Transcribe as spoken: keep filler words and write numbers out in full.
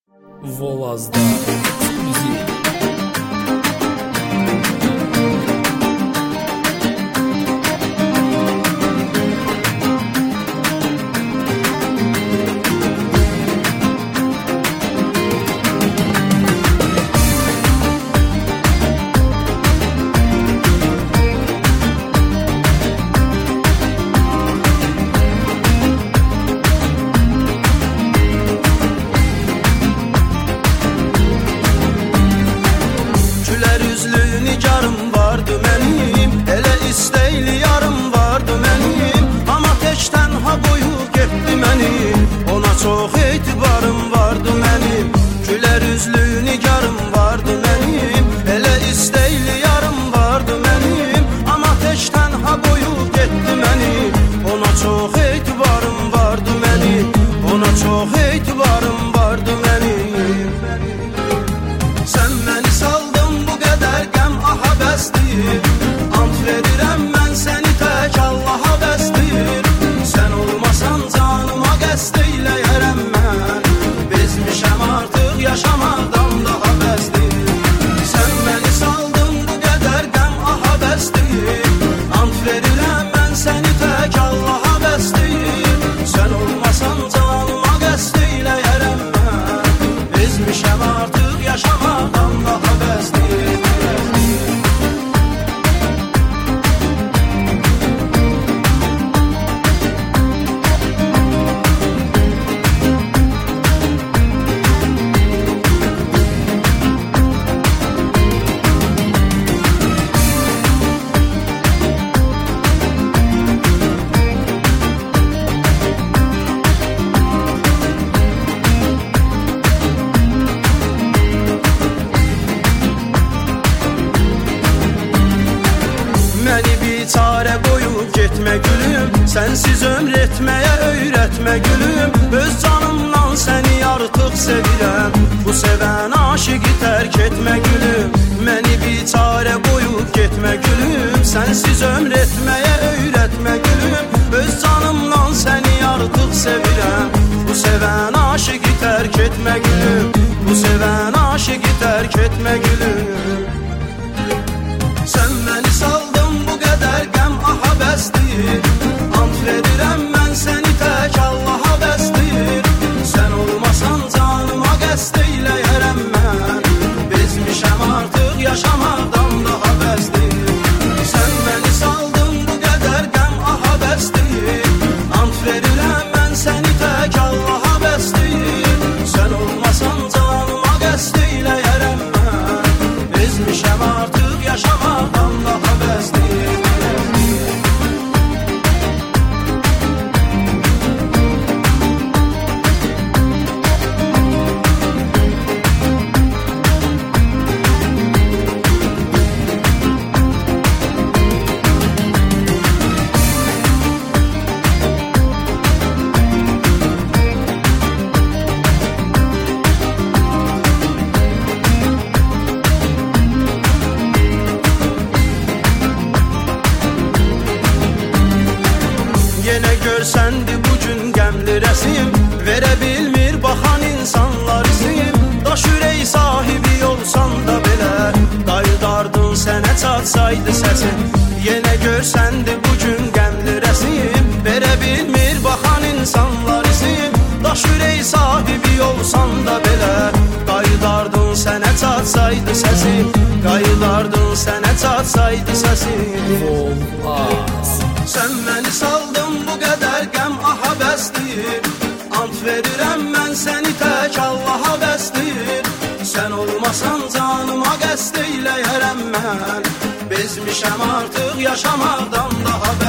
Volazda ekskluziv. Çox etibarım vardı mənim, gülər üzlü nigarım vardı mənim, elə istəkli yarım vardı mənim, amma tək tənha qoyub getdi məni. Ona çox etibarım vardı mənim, ona çox etibarım vardı mənim. Sən məni saldın bu qədər qəm, aha bəsdir, ant verirəm mən səni tək Allaha bəsdir. Sən olmasan canıma qəsd eyləyərəm mən, bezmişəm artıq yaşamaqdan daha bəsdir. Sən məni saldın bu qədər qəm, aha bəsdir, ant verirəm mən səni tək Allaha bəsdir. Sən olmasan canıma qəsd eyləyərəm mən, bezmişəm artıq yaşamaqdan daha bəsdir. Məni biçarə qoyub getmə gülüm, sənsiz ömr etməyə öyrətmə gülüm. Öz canımdan səni artıq sevirəm, bu sevən aşıqı tərk etmə gülüm. Məni biçarə qoyub getmə gülüm, sənsiz ömr etməyə öyrətmə gülüm. Öz canımdan səni artıq sevirəm, bu sevən aşıqı tərk etmə gülüm, bu sevən aşıqı tərk etmə gülüm. Sən məni saldın bu qədər qəm, aha bəsdir, ant verirəm mən səni tək Allaha bəsdir. Sən olmasan canıma qəsd eyləyərəm mən, bezmişəm artıq yaşamaqdan daha bəsdir. Sən məni saldın bu qədər qəm, aha bəsdir, ant verirəm mən səni tək Allaha bəsdir. Sən olmasan canıma qəsd eyləyərəm mən, bezmişəm artıq yaşamaqdan daha bəsdir. Yenə görsəndi bugün qəmli rəsim, verə bilmir baxan insanlar izim. Daş ürək sahibi olsan da belə, qayıdardın sənə çatsaydı səsin. Yenə görsəndi bugün qəmli rəsim, verə bilmir baxan insanlar izim. Daş ürək sahibi olsan da belə, qayıdardın sənə çatsaydı səsin. Qayıdardın sənə çatsaydı səsin. Volaz. Sən məni saldın bu qədər qəm, aha bəsdir, ant verirəm mən səni tək Allaha bəsdir. Sən olmasan canıma qəsd eyləyərəm mən, bezmişəm artıq yaşamaqdan daha bəsdir.